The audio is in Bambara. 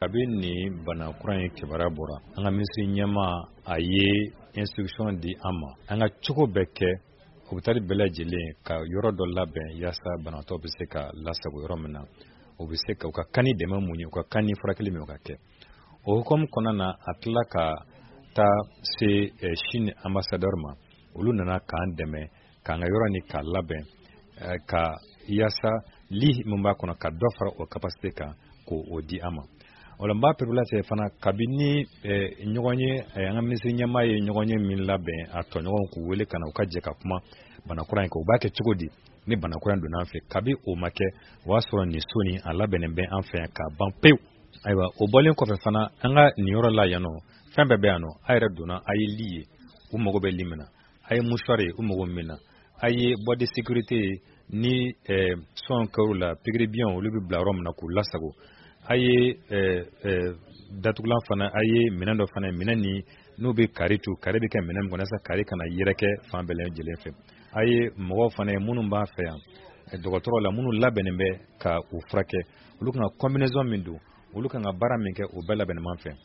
Kabini bana kura ye kibara bɔra an ka minisiri ɲɛma a ye instruction di an ma an ka cogo bɛɛ kɛ u bɛ taa bɛɛ lajɛlen ka yɔrɔ dɔ labɛn yaasa banatɔ bɛ se ka lasago yɔrɔ min na u bɛ se ka u ka kan ni dɛmɛ mun ye u ka kan ni furakɛli min ka kɛ o hukumu kɔnɔna na a tila ka taa se Chine ambassadeur ma olu nana k'an dɛmɛ k'an ka yɔrɔ ni k'a labɛn ka yaasa li min b'a kɔnɔ ka dɔ fara o capacité kan k'o di an ma o la n b'a perpétuer c'est fana kabini ɲɔgɔn ye an ka minisiri ɲɛma ye ɲɔgɔn ye min labɛn a tɔɲɔgɔnw k'u wele ka na u ka jɛ ka kuma banakura in kan u b'a kɛ cogo di ni banakura in donna an fɛ kabi o ma kɛ o y'a sɔrɔ nin so nin a labɛnnen bɛ an fɛ yan k'a ban pewu ayiwa o bɔlen kɔfɛ fana an ka nin yɔrɔ la yan nɔ fɛn bɛɛ bɛ yan nɔ a yɛrɛ donna a ye li ye u mago bɛ li min na a ye mouchoir ye u mago min na a ye boîte de sécurité ye ni soin kɛr'u la pikiri biyɛnw olu bɛ bila yɔrɔ min na k'u lasago a ye datugulan fana a ye minɛn dɔ fana minɛn ni n'u bɛ kari bɛ kɛ minɛn min kɔnɔ sa kari kana yɛrɛkɛ fan bɛɛ lajɛlen fɛ a ye mɔgɔw fana ye minnu b'a fɛ yan dɔgɔtɔrɔ la minnu labɛnnen bɛ ka u furakɛ olu kan ka combinaison min don olu kan ka baara min kɛ o bɛɛ labɛnnen fɛ